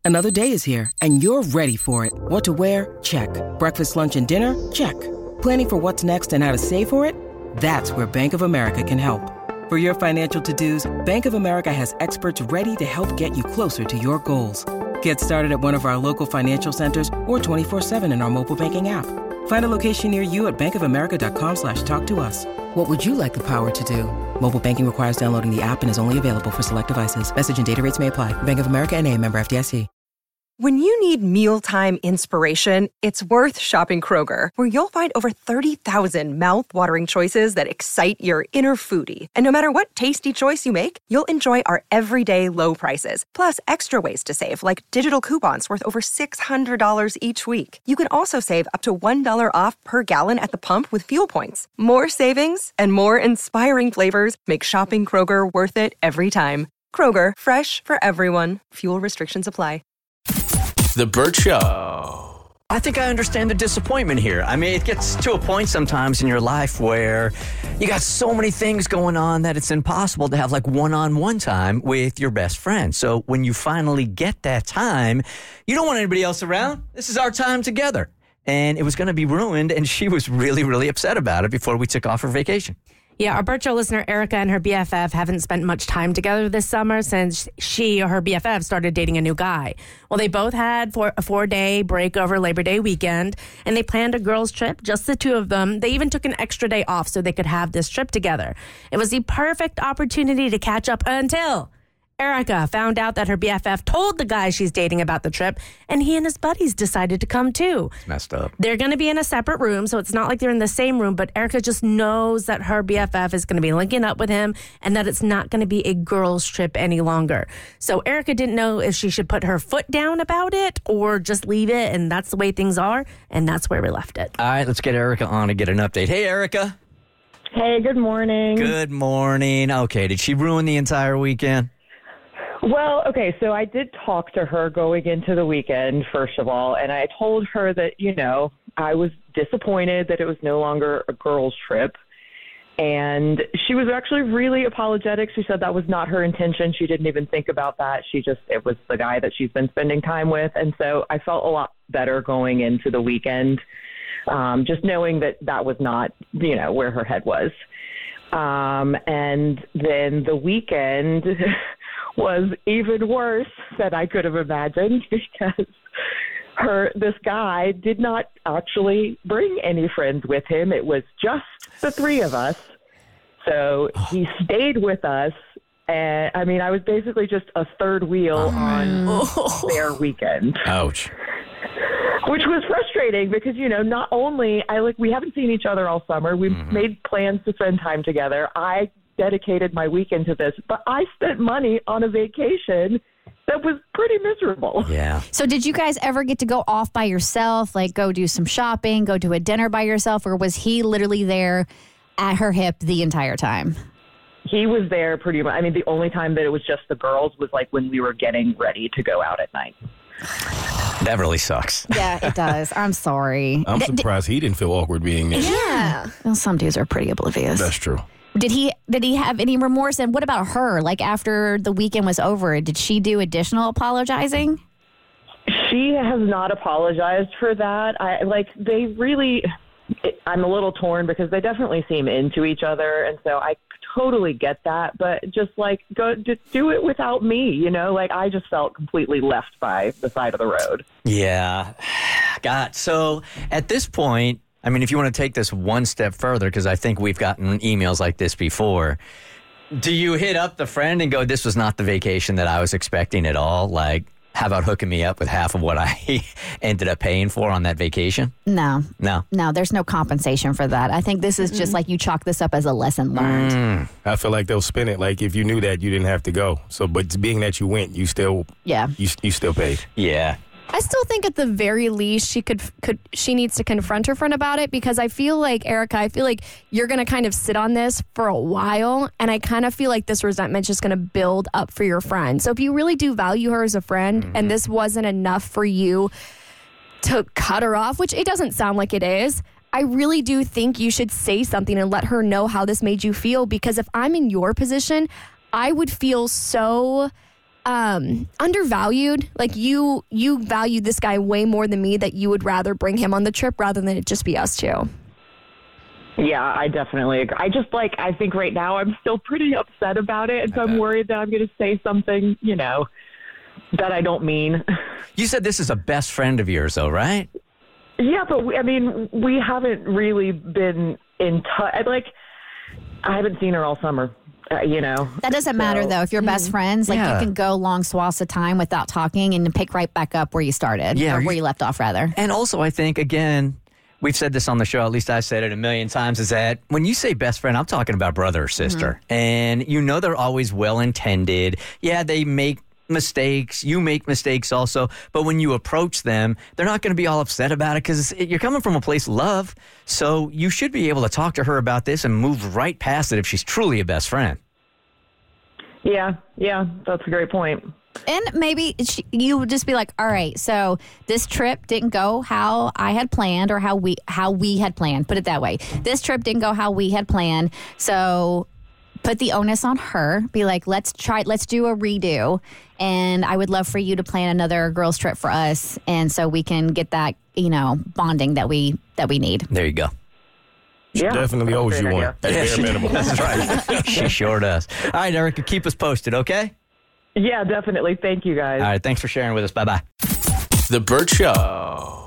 Another day is here, and you're ready for it. What to wear? Check. Breakfast, lunch, and dinner? Check. Planning for what's next and how to save for it? That's where Bank of America can help. For your financial to-dos, Bank of America has experts ready to help get you closer to your goals. Get started at one of our local financial centers or 24/7 in our mobile banking app. Find a location near you at bankofamerica.com/talktous. What would you like the power to do? Mobile banking requires downloading the app and is only available for select devices. Message and data rates may apply. Bank of America N.A., member FDIC. When you need mealtime inspiration, it's worth shopping Kroger, where you'll find over 30,000 mouth-watering choices that excite your inner foodie. And no matter what tasty choice you make, you'll enjoy our everyday low prices, plus extra ways to save, like digital coupons worth over $600 each week. You can also save up to $1 off per gallon at the pump with fuel points. More savings and more inspiring flavors make shopping Kroger worth it every time. Kroger, fresh for everyone. Fuel restrictions apply. The Burt Show. I think I understand the disappointment here. I mean, it gets to a point sometimes in your life where you got so many things going on that it's impossible to have like one-on-one time with your best friend. So when you finally get that time, you don't want anybody else around. This is our time together. And it was going to be ruined, and she was really, really upset about it before we took off for vacation. Yeah, our Burt Show listener, Erica, and her BFF haven't spent much time together this summer since she or her BFF started dating a new guy. Well, they both had a 4-day break over Labor Day weekend, and they planned a girls' trip, just the two of them. They even took an extra day off so they could have this trip together. It was the perfect opportunity to catch up until Erica found out that her BFF told the guy she's dating about the trip, and he and his buddies decided to come too. It's messed up. They're going to be in a separate room, so it's not like they're in the same room, but Erica just knows that her BFF is going to be linking up with him and that it's not going to be a girls' trip any longer. So Erica didn't know if she should put her foot down about it or just leave it, and that's the way things are, and that's where we left it. All right, let's get Erica on to get an update. Hey, Erica. Hey, good morning. Good morning. Okay, did she ruin the entire weekend? Well, okay, so I did talk to her going into the weekend, first of all, and I told her that, I was disappointed that it was no longer a girls' trip. And she was actually really apologetic. She said that was not her intention. She didn't even think about that. It was the guy that she's been spending time with. And so I felt a lot better going into the weekend, just knowing that that was not, where her head was. And then the weekend was even worse than I could have imagined because this guy did not actually bring any friends with him. It was just the three of us. So he stayed with us. And I was basically just a third wheel on their weekend. Ouch. Which was frustrating because, not only we haven't seen each other all summer. We've made plans to spend time together. I dedicated my weekend to this, but I spent money on a vacation that was pretty miserable. Yeah. So did you guys ever get to go off by yourself, like go do some shopping, go to a dinner by yourself, or was he literally there at her hip the entire time? He was there pretty much. The only time that it was just the girls was like when we were getting ready to go out at night. That really sucks. Yeah, it does. I'm sorry. I'm surprised he didn't feel awkward being there. Yeah. Well, some dudes are pretty oblivious. That's true. Did he have any remorse? And what about her? Like after the weekend was over, did she do additional apologizing? She has not apologized for that. I'm a little torn because they definitely seem into each other. And so I totally get that. But just do it without me. I just felt completely left by the side of the road. Yeah. God. So at this point, if you want to take this one step further, because I think we've gotten emails like this before, do you hit up the friend and go, this was not the vacation that I was expecting at all? Like, how about hooking me up with half of what I ended up paying for on that vacation? No, there's no compensation for that. I think this is just like you chalk this up as a lesson learned. I feel like they'll spin it like if you knew that, you didn't have to go. So, but being that you went, you still, you still paid. Yeah. I still think at the very least she needs to confront her friend about it, because I feel like, Erica, you're going to kind of sit on this for a while, and I kind of feel like this resentment's just going to build up for your friend. So if you really do value her as a friend and this wasn't enough for you to cut her off, which it doesn't sound like it is, I really do think you should say something and let her know how this made you feel, because if I'm in your position, I would feel so undervalued. Like you value this guy way more than me, that you would rather bring him on the trip rather than it just be us two. Yeah, I definitely agree. I think right now I'm still pretty upset about it. And so I'm worried that I'm going to say something, that I don't mean. You said this is a best friend of yours, though, right? Yeah, but we haven't really been in touch. I haven't seen her all summer, That doesn't matter, though. If you're best friends, you can go long swaths of time without talking and pick right back up where you started, or where you left off, rather. And also, I think, again, we've said this on the show, at least I said it a million times, is that when you say best friend, I'm talking about brother or sister. And they're always well-intended. Yeah, they make mistakes. You make mistakes also. But when you approach them, they're not going to be all upset about it because you're coming from a place of love. So you should be able to talk to her about this and move right past it if she's truly a best friend. Yeah, that's a great point. And maybe you would just be like, all right, so this trip didn't go how I had planned, or how we had planned. Put it that way. This trip didn't go how we had planned. So put the onus on her. Be like, let's do a redo. And I would love for you to plan another girls trip for us. And so we can get that, bonding that we need. There you go. She definitely owes you one. At bare minimum. That's right. She sure does. All right, Erica, keep us posted, okay? Yeah, definitely. Thank you, guys. All right, thanks for sharing with us. Bye-bye. The Burt Show.